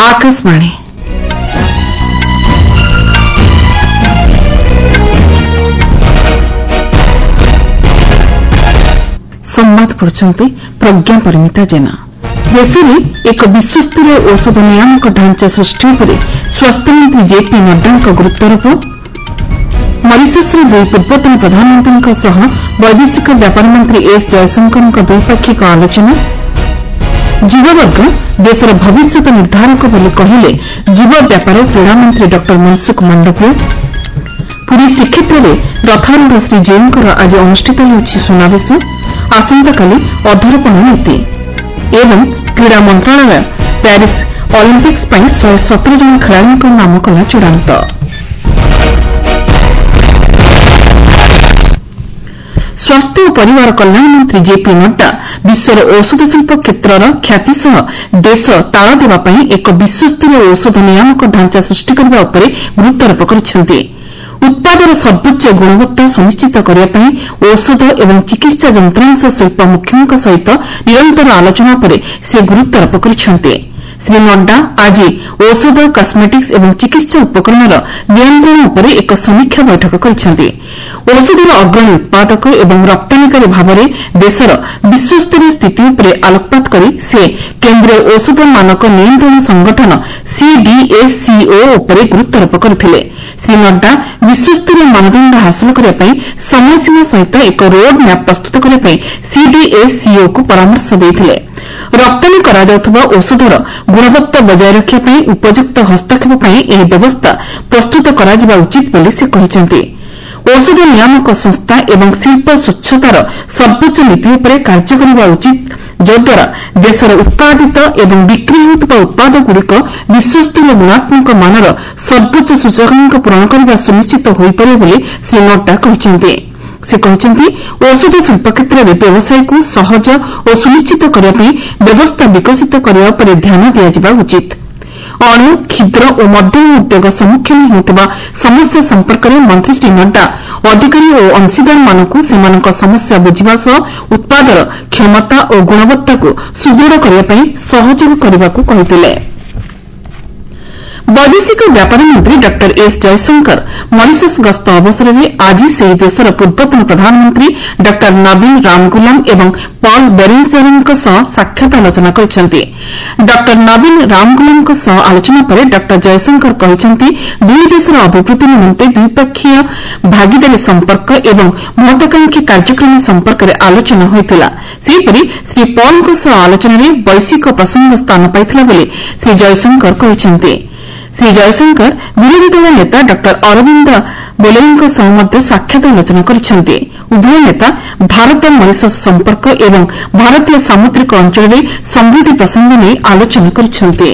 आकाशवाणी संवाद पढ़ुछंती प्रज्ञा परिमिता जेना। देश में एक विश्वस्तरीय औषध नियामक ढांचा सृष्टि उपरे स्वास्थ्यमंत्री जेपी नड्डा गुरुत्वारोप। मॉरिशसर दुई पूर्वतन प्रधानमंत्री सह वैदेशिक व्यापार मंत्री एस जयशंकर द्विपाक्षिक आलोचना। जीववर्ग देशर भविष्य निर्धारक बोली कहले जीव व्यापार और क्रीड़ा मंत्री डॉ मनसुख मंडवीय। पुरी श्रीक्षेत्र में रथारूढ़ श्रीजीउंकर आज अनुष्ठित होछि सुनावेश। आसंताकाली अधरपण नीति एवं क्रीड़ा मंत्रालय प्यारिस ओलंपिक्स 117 जन खेलाड़ी नाम कला चूड़ांत। स्वास्थ्य और परिवार कल्याण मंत्री जेपी नड्डा विश्वर औषध शिल्प क्षेत्रर ख्याति सह देश ताल देवाई एक विश्वस्तरीय औषध नियामक ढांचा सृष्टि करने उपर गुरुत्वारोप କରିଛନ୍ତି। उत्पादर सर्वोच्च गुणवत्ता सुनिश्चित करने औषध एवं चिकित्सा यंत्रांश शिल्प मुख्यों सहित निरंतर आलोचना पर से गुरुत्वारोप କରିଛନ୍ତି। श्री नड्डा आज औषध कस्मेटिक्स एवं चिकित्सा उपकरणर नियंत्रण उपर एक समीक्षा बैठक କରିଛନ୍ତି। औषधर अग्रणी उत्पादक एवं रप्तानीकारी भाव में देशर विश्वस्तरीय स्थिति उपर आलोकपात कर से केन्द्रीय औषध मानक नियंत्रण संगठन सीडीएसीओ उपर गुरुत्वारोप करथिले। श्री नड्डा विश्वस्तरीय मानदंड हासिल करने समयसीमा सहित एक रोड मैप प्रस्तुत करने सीडीएसीओ को परामर्श देते। रप्तानी करा जाउथबा औषधर गुणवत्ता बजाय रखिया उपयुक्त हस्तक्षेप पर यह व्यवस्था प्रस्तुत करा जिबा उचित बोली से कहिसेंति। औषध नियामक संस्था एवं शिल्प स्वच्छतार सर्वोच्च नीति उपर कार्य करने उचित जद्वारा देशर उत्पादित एवं बिक्री होता उत्पादगुड़िक विश्वस्तरीय गुणात्मक मानर सर्वोच्च सूचकांक पूरण करने सुनिश्चित हो पारे बोली श्री नड्डा कहते। से कहते औषध शिल्प क्षेत्र में व्यवसाय को सहज और सुनिश्चित करने व्यवस्था विकसित करने पर ध्यान दिया उचित। अणु क्षुद्र और मध्यम उद्योग सम्मुखीन होता समस्या संपर्क में मंत्री श्री नड्डा अधिकारी और अंशीदार मानक सेमानक समस्या बुझा सह उत्पादर क्षमता और गुणवत्ता को सुदृढ़ करने सहयोग करने को कहते। वैदेशिक व्यापार मंत्री डॉ एस जयशंकर मॉरिशस गस्त अवसर में आज से देशर पूर्वतन प्रधानमंत्री डॉ नवीन रामगुलाम एवं पॉल बेरिंगटन साक्षात आलोचना କରିଛନ୍ତି। डॉ नवीन रामगुलाम आलोचना पर डॉ जयशंकर कहते दुई देशर अभिवृद्धि निमंते द्विपक्षीय भागीदारी संपर्क एवं महत्वाकांक्षी कार्यक्रम संपर्क में आलोचना होता। सेहीपरि श्री पॉल आलोचना में वैश्विक प्रसंग स्थान पाइथिला बोली श्री जयशंकर कहते। श्री जयशंकर विरोधी दल नेता डॉ अरविंद बोलेंग साक्षात आलोचना କରିଛନ୍ତି। उभय नेता भारत मॉरिशस संपर्क एवं भारतीय सामुद्रिक अंचल में समृद्धि प्रसंग नहीं आलोचना କରିଛନ୍ତି।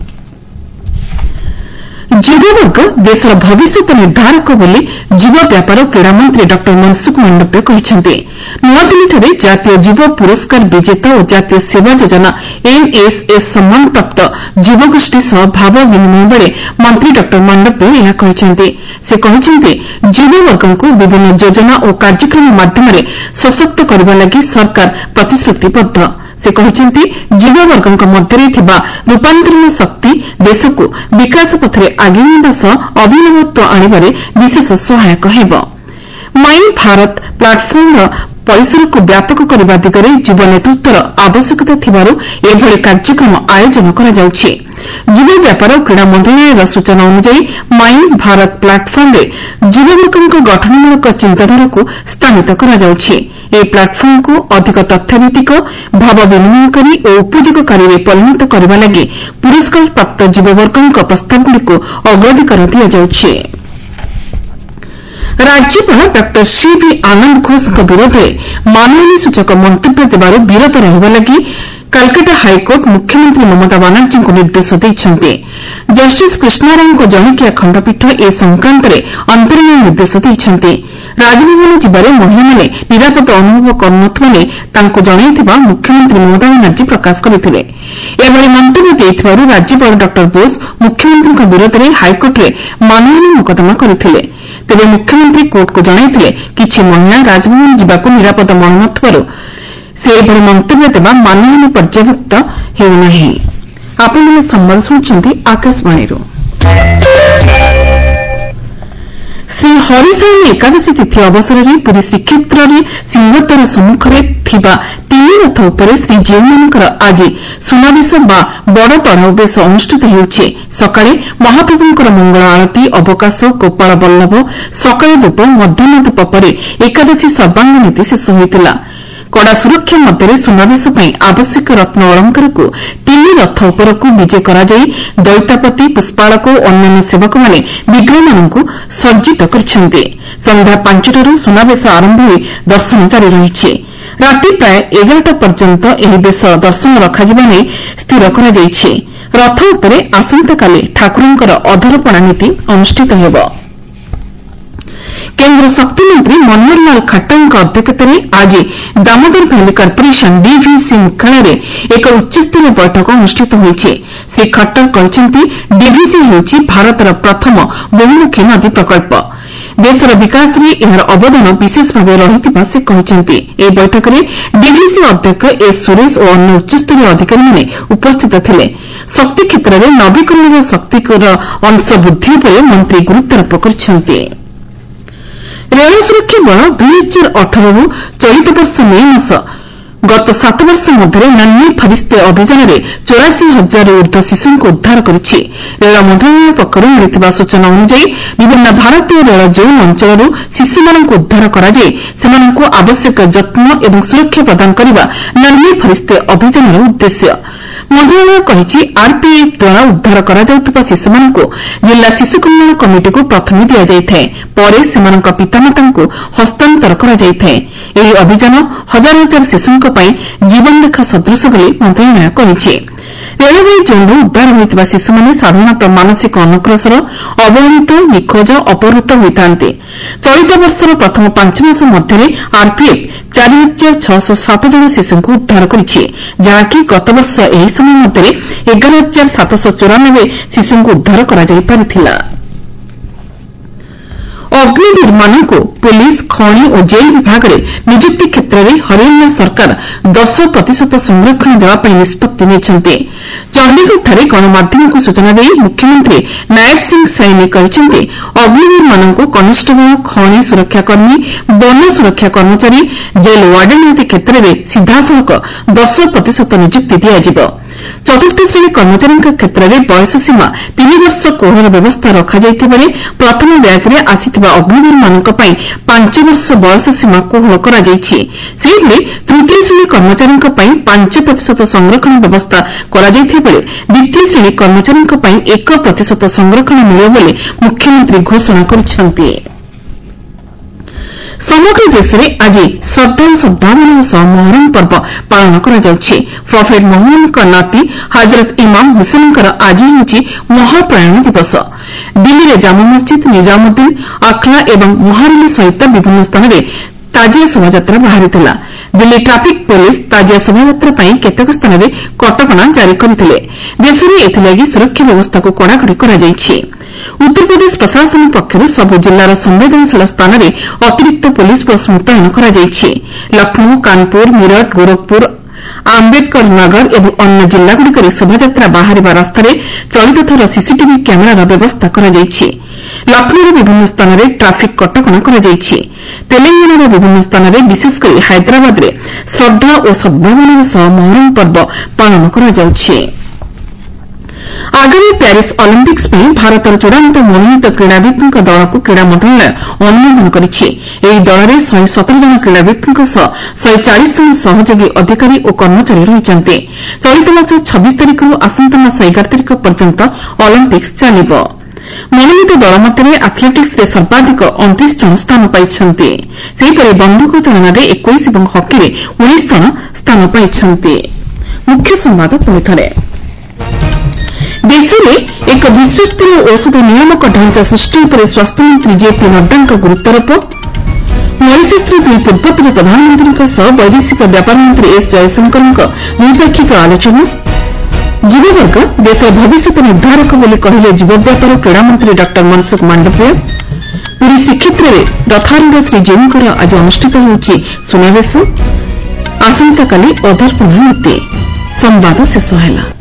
जीववर्ग देशर भविष्य निर्धारक बोली जीव व्यापार और क्रीड़ा मंत्री डॉ मनसुख मंडवीय कहते। नूआदिल्ली जातीय जीव पुरस्कार विजेता और जातीय सेवा योजना एनएसएस सम्मान प्राप्त जीवगोष्ठी सह भाव विनिमय बेले मंत्री डॉ मंडवीय यह कहते। से कहते जीववर्ग को विभिन्न योजना और कार्यक्रम माध्यम सशक्त करने लगी सरकार प्रतिश्रुतिबद्ध। से कहते जीववर्ग मध्य रूपांतरण शक्ति देश को विकास पथरे आगे नेबा सह अभिनवत्व आनिबारे विशेष सहायक हेब। माई भारत प्लाटफर्म परिसर को व्यापक करने दिगरे जीव नेतृत्वर आवश्यकता थिबारु एभଳି कार्यक्रम आयोजन करा जाउछि। जीव व्यापार और क्रीड़ा मंत्रालय सूचना अनुसार माई भारत प्लाटफर्म में जीववर्ग गठनमूलक चिंताधारा को स्थानित करा जाउछि। यह प्लाटफर्म को अधिक तथ्यभित्तिक भाव विनिमयकारी और उपयोगकारी में परिणत करने लगी पुरस्कार प्राप्त जीववर्ग प्रस्तावगुड़ी अग्राधिकार दि जाउछि। राज्यपाल डॉ सीबी आनंद घोष विरोध में मानहानि सूचक मंतव्य देवार विरत रहिबा लगी कलकाता हाईकोर्ट मुख्यमंत्री ममता बानार्जी को निर्देश देइछन्ते। जस्टिस कृष्णाराव जणिकिया खंडपीठ ए संक्रांत में अंतरिम निर्देश देइछन्ते। राजभवन जिबारे महिला माने निरापद अनुभव करुनथुवा ने तांको जणाइथिबा मुख्यमंत्री ममता बानार्जी प्रकाश करथिले। एभଳି मंतव्य देइथिबारु राज्यपाल डॉ बोस मुख्यमंत्री विरोध में हाईकोर्ट में मानहानि मोकदमा करथिले। तेबे मुख्यमंत्री कोर्ट को जणाइथिले किछि महिला राजभवन जिबाको निरापद मनुनथुवारु से एभଳି मंतव्य देवा मानहानि पर्याप्त हेउनाही। ଆପଣମାନେ ସମ୍ବାଦ ଶୁଣୁଛନ୍ତି ଆକାଶବାଣୀରୁ। ଶ୍ରୀ ହରିଶୟନ ଏକାଦଶୀ ତିଥି ଅବସରରେ ପୁରୀ ଶ୍ରୀକ୍ଷେତ୍ରରେ ସିଂହଦ୍ୱାର ସମ୍ମୁଖରେ ଥିବା ତିନି ରଥ ଉପରେ ଶ୍ରୀଜୀଉମାନଙ୍କର ଆଜି ସୁନାବେଶ ବା ବଡ଼ ତଢ଼ାଉ ବେଶ ଅନୁଷ୍ଠିତ ହେଉଛି। ସକାଳେ ମହାପ୍ରଭୁଙ୍କର ମଙ୍ଗଳ ଆଳତୀ, ଅବକାଶ, ଗୋପାଳ ବଲ୍ଲଭ, ସକାଳ ଧୂପ, ମଧ୍ୟାହ୍ନ ଧୂପ ପରେ ଏକାଦଶୀ ସର୍ବାଙ୍ଗ ନୀତି ଶେଷ ହୋଇଥିଲା। କଡ଼ା ସୁରକ୍ଷା ମଧ୍ୟରେ ସୁନାବେଶ ପାଇଁ ଆବଶ୍ୟକ ରତ୍ନ ଅଳଙ୍କାରକୁ ତିନି ରଥ ଉପରକୁ ବିଜେ କରାଯାଇ ଦଇତାପତି, ପୁଷ୍ପାଳକ ଓ ଅନ୍ୟାନ୍ୟ ସେବକମାନେ ବିଗ୍ରହମାନଙ୍କୁ ସଜ୍ଜିତ କରିଛନ୍ତି। ସନ୍ଧ୍ୟା 5ଟାରୁ ସୁନାବେଶ ଆରମ୍ଭ ହୋଇ ଦର୍ଶନ ଜାରି ରହିଛି। ରାତି ପ୍ରାୟ 11ଟା ପର୍ଯ୍ୟନ୍ତ ଏହି ବେଶ ଦର୍ଶନ ରଖାଯିବା ନେଇ ସ୍ଥିର କରାଯାଇଛି। ରଥ ଉପରେ ଆସନ୍ତାକାଲି ଠାକୁରଙ୍କର ଅଧରପଣା ନୀତି ଅନୁଷ୍ଠିତ ହେବ। କେନ୍ଦ୍ର ଶକ୍ତିମନ୍ତ୍ରୀ ମନୋହର ଲାଲ ଖଟ୍ଟରଙ୍କ ଅଧ୍ୟକ୍ଷତାରେ ଆଜି ଦାମୋଦର ଭ୍ୟାଲି କର୍ପୋରେସନ ଡିଭିସି ମୁଖ୍ୟାଳୟରେ ଏକ ଉଚ୍ଚସ୍ତରୀୟ ବୈଠକ ଅନୁଷ୍ଠିତ ହୋଇଛି। ଶ୍ରୀ ଖଟ୍ଟର କହିଛନ୍ତି, ଡିଭିସି ହେଉଛି ଭାରତର ପ୍ରଥମ ବହୁମୁଖୀ ନଦୀ ପ୍ରକଳ୍ପ। ଦେଶର ବିକାଶରେ ଏହାର ଅବଦାନ ବିଶେଷ ଭାବେ ରହିଥିବା ସେ କହିଛନ୍ତି। ଏହି ବୈଠକରେ ଡିଭିସି ଅଧ୍ୟକ୍ଷ ଏସ୍ ସୁରେଶ ଓ ଅନ୍ୟ ଉଚ୍ଚସ୍ତରୀୟ ଅଧିକାରୀମାନେ ଉପସ୍ଥିତ ଥିଲେ। ଶକ୍ତି କ୍ଷେତ୍ରରେ ନବୀକରଣୀୟ ଶକ୍ତିର ଅଂଶ ବୃଦ୍ଧି ଉପରେ ମନ୍ତ୍ରୀ ଗୁରୁତ୍ୱାରୋପ କରିଛନ୍ତି। ରେଳ ସୁରକ୍ଷା ବଳ 2018ରୁ ଚଳିତ ବର୍ଷ ମେ ମାସ ଗତ 7 ବର୍ଷ ମଧ୍ୟରେ ନନ୍ହୀ ଫରିସ୍ତେ ଅଭିଯାନରେ 84,000ରୁ ଊର୍ଦ୍ଧ୍ୱ ଶିଶୁଙ୍କୁ ଉଦ୍ଧାର କରିଛି। ରେଳ ମନ୍ତ୍ରଣାଳୟ ପକ୍ଷରୁ ମିଳିଥିବା ସୂଚନା ଅନୁଯାୟୀ ବିଭିନ୍ନ ଭାରତୀୟ ରେଳ ଜୋନ୍ ଅଞ୍ଚଳରୁ ଶିଶୁମାନଙ୍କୁ ଉଦ୍ଧାର କରାଯାଇ ସେମାନଙ୍କୁ ଆବଶ୍ୟକ ଯତ୍ନ ଏବଂ ସୁରକ୍ଷା ପ୍ରଦାନ କରିବା ନନ୍ହୀ ଫରିସ୍ତେ ଅଭିଯାନର ଉଦ୍ଦେଶ୍ୟ। ମନ୍ତ୍ରଣାଳୟ କହିଛି, ଆର୍ପିଏଫ୍ ଦ୍ୱାରା ଉଦ୍ଧାର କରାଯାଉଥିବା ଶିଶୁମାନଙ୍କୁ ଜିଲ୍ଲା ଶିଶୁ କଲ୍ୟାଣ କମିଟିକୁ ପ୍ରଥମେ ଦିଆଯାଇଥାଏ। ପରେ ସେମାନଙ୍କ ପିତାମାତାଙ୍କୁ ହସ୍ତାନ୍ତର କରାଯାଇଥାଏ। ଏହି ଅଭିଯାନ ହଜାର ହଜାର ଶିଶୁଙ୍କ ପାଇଁ ଜୀବନରେଖା ସଦୃଶ ବୋଲି ମନ୍ତ୍ରଣାଳୟ କହିଛି। ରେଳବାଇ ଜୋନ୍ରୁ ଉଦ୍ଧାର ହୋଇଥିବା ଶିଶୁମାନେ ସାଧାରଣତଃ ମାନସିକ ଅନଗ୍ରସର, ଅବହେଳିତ, ନିଖୋଜ, ଅପହୃତ ହୋଇଥାନ୍ତି। ଚଳିତ ବର୍ଷର ପ୍ରଥମ 5 ମାସ ମଧ୍ୟରେ ଆର୍ପିଏଫ୍ 4,607 ଜଣ ଶିଶୁଙ୍କୁ ଉଦ୍ଧାର କରିଛି, ଯାହାକି ଗତବର୍ଷ ଏହି ସମୟ ମଧ୍ୟରେ 11,794 ଶିଶୁଙ୍କୁ ଉଦ୍ଧାର କରାଯାଇପାରିଥିଲା। ଅଗ୍ନିବୀରମାନଙ୍କୁ ପୁଲିସ୍, ଖଣି ଓ ଜେଲ୍ ବିଭାଗରେ ନିଯୁକ୍ତି କ୍ଷେତ୍ରରେ ହରିୟାଣା ସରକାର 10% ସଂରକ୍ଷଣ ଦେବାପାଇଁ ନିଷ୍ପତ୍ତି ନେଇଛନ୍ତି। ଚଣ୍ଡିଗଡ଼ଠାରେ ଗଣମାଧ୍ୟମକୁ ସୂଚନା ଦେଇ ମୁଖ୍ୟମନ୍ତ୍ରୀ ନାୟବ ସିଂ ସାଇନି କହିଛନ୍ତି, ଅଗ୍ନିବୀରମାନଙ୍କୁ କନେଷ୍ଟବଳ, ଖଣି ସୁରକ୍ଷାକର୍ମୀ, ବନ ସୁରକ୍ଷା କର୍ମଚାରୀ, ଜେଲ୍ ୱାର୍ଡେନ୍ ଆଦି କ୍ଷେତ୍ରରେ ସିଧାସଳଖ 10% ନିଯୁକ୍ତି ଦିଆଯିବ। ଚତୁର୍ଥ ଶ୍ରେଣୀ କର୍ମଚାରୀଙ୍କ କ୍ଷେତ୍ରରେ ବୟସ ସୀମା 3 ବର୍ଷ କୋହଳ ବ୍ୟବସ୍ଥା ରଖାଯାଇଥିବାବେଳେ ପ୍ରଥମ ବ୍ୟାଚ୍ରେ ଆସିଥିବା ଅଗ୍ନିବୀରମାନଙ୍କ ପାଇଁ 5 ବର୍ଷ ବୟସ ସୀମା କୋହଳ କରାଯାଇଛି। ସେହିଭଳି ତୃତୀୟ ଶ୍ରେଣୀ କର୍ମଚାରୀଙ୍କ ପାଇଁ 5% ସଂରକ୍ଷଣ ବ୍ୟବସ୍ଥା କରାଯାଇଥିବାବେଳେ ଦ୍ୱିତୀୟ ଶ୍ରେଣୀ କର୍ମଚାରୀଙ୍କ ପାଇଁ 1% ସଂରକ୍ଷଣ ମିଳିବ ବୋଲି ମୁଖ୍ୟମନ୍ତ୍ରୀ ଘୋଷଣା କରିଛନ୍ତି। ସମଗ୍ର ଦେଶରେ ଆଜି ଶ୍ରଦ୍ଧା ଓ ସଦ୍ଭାବନାର ସହ ମହରମ ପର୍ବ ପାଳନ କରାଯାଉଛି। ପ୍ରଫେଟ୍ ମହମ୍ମଦଙ୍କ ନାତି ହଜରତ ଇମାମ୍ ହୁସେନଙ୍କର ଆଜି ହେଉଛି ମହାପ୍ରୟାଣ ଦିବସ। ଦିଲ୍ଲୀରେ ଜାମା ମସ୍ଜିଦ୍, ନିଜାମୁଦ୍ଦିନ, ଆଖଲା ଏବଂ ମହାରାଲି ସହିତ ବିଭିନ୍ନ ସ୍ଥାନରେ ତାଜିଆ ଶୋଭାଯାତ୍ରା ବାହାରିଥିଲା। ଦିଲ୍ଲୀ ଟ୍ରାଫିକ୍ ପୋଲିସ୍ ତାଜିଆ ଶୋଭାଯାତ୍ରା ପାଇଁ କେତେକ ସ୍ଥାନରେ କଟକଣା ଜାରି କରିଥିଲେ। ଦେଶରେ ଏଥିଲାଗି ସୁରକ୍ଷା ବ୍ୟବସ୍ଥାକୁ କଡ଼ାକଡ଼ି କରାଯାଇଛି। ଉତ୍ତରପ୍ରଦେଶ ପ୍ରଶାସନ ପକ୍ଷରୁ ସବୁ ଜିଲ୍ଲାର ସମ୍ବେଦନଶୀଳ ସ୍ଥାନରେ ଅତିରିକ୍ତ ପୁଲିସ୍ ଫୋର୍ସ ମୁତୟନ କରାଯାଇଛି। ଲକ୍ଷ୍ନୌ, କାନପୁର, ମିରଟ, ଗୋରଖପୁର, ଆମ୍ବେଦକର ନଗର ଏବଂ ଅନ୍ୟ ଜିଲ୍ଲାଗୁଡ଼ିକରେ ଶୋଭାଯାତ୍ରା ବାହାରିବା ରାସ୍ତାରେ ଚଳିତ ଥର ସିସିଟିଭି କ୍ୟାମେରାର ବ୍ୟବସ୍ଥା କରାଯାଇଛି। ଲକ୍ଷ୍ନୌର ବିଭିନ୍ନ ସ୍ଥାନରେ ଟ୍ରାଫିକ୍ କଟକଣା କରାଯାଇଛି। ତେଲେଙ୍ଗାନାର ବିଭିନ୍ନ ସ୍ଥାନରେ ବିଶେଷକରି ହାଇଦ୍ରାବାଦରେ ଶ୍ରଦ୍ଧା ଓ ସଦ୍ଭାବନାର ସହ ମହରମ ପର୍ବ ପାଳନ କରାଯାଉଛି। ଆଗାମୀ ପ୍ୟାରିସ୍ ଅଲିମ୍ପିକ୍ସ ପାଇଁ ଭାରତର ଚୂଡ଼ାନ୍ତ ମନୋନୀତ କ୍ରୀଡ଼ାବିତ୍ଙ୍କ ଦଳକୁ କ୍ରୀଡ଼ା ମନ୍ତ୍ରଣାଳୟ ଅନୁମୋଦନ କରିଛି। ଏହି ଦଳରେ 117 ଜଣ କ୍ରୀଡ଼ାବିତ୍ଙ୍କ ସହ 140 ଜଣ ସହଯୋଗୀ ଅଧିକାରୀ ଓ କର୍ମଚାରୀ ରହିଛନ୍ତି। ଚଳିତ ମାସ 26 ତାରିଖରୁ ଆସନ୍ତା ମାସ 11 ତାରିଖ ପର୍ଯ୍ୟନ୍ତ ଅଲିମ୍ପିକ୍ସ ଚାଲିବ। ମନୋନୀତ ଦଳ ମଧ୍ୟରେ ଆଥ୍ଲେଟିକ୍ସରେ ସର୍ବାଧିକ 29 ଜଣ ସ୍ଥାନ ପାଇଛନ୍ତି। ସେହିପରି ବନ୍ଧୁକ ଚାଳନାରେ 21 ଏବଂ ହକିରେ 19 ଜଣ ସ୍ଥାନ ପାଇଛନ୍ତି। ମୁଖ୍ୟ ସମ୍ବାଦ ପୁଣିଥରେ। ଦେଶରେ ଏକ ବିଶ୍ୱସ୍ତରୀୟ ଔଷଧ ନିୟାମକ ଢାଞ୍ଚା ସୃଷ୍ଟି ଉପରେ ସ୍ୱାସ୍ଥ୍ୟମନ୍ତ୍ରୀ ଜେପି ନଡ୍ଡାଙ୍କ ଗୁରୁତ୍ୱାରୋପ। ମରିସସ୍ର 2 ପୂର୍ବତନ ପ୍ରଧାନମନ୍ତ୍ରୀଙ୍କ ସହ ବୈଦେଶିକ ବ୍ୟାପାର ମନ୍ତ୍ରୀ ଏସ୍ ଜୟଶଙ୍କରଙ୍କ ଦ୍ୱିପାକ୍ଷିକ ଆଲୋଚନା। ଯୁବବର୍ଗ ଦେଶର ଭବିଷ୍ୟତ ନିର୍ଦ୍ଧାରକ ବୋଲି କହିଲେ ଯୁବ ବ୍ୟାପାର କ୍ରୀଡ଼ାମନ୍ତ୍ରୀ ଡ ମନସୁଖ ମାଣ୍ଡଭିୟ। ପୁରୀ ଶ୍ରୀକ୍ଷେତ୍ରରେ ରଥାରୂଢ଼ ଶ୍ରୀଜୀଉଙ୍କର ଆଜି ଅନୁଷ୍ଠିତ ହେଉଛି ସୁନାବେଶ। ଆସନ୍ତାକାଲି ଅଧର୍ପଣା ନୀତି। ସମ୍ବାଦ ଶେଷ ହେଲା।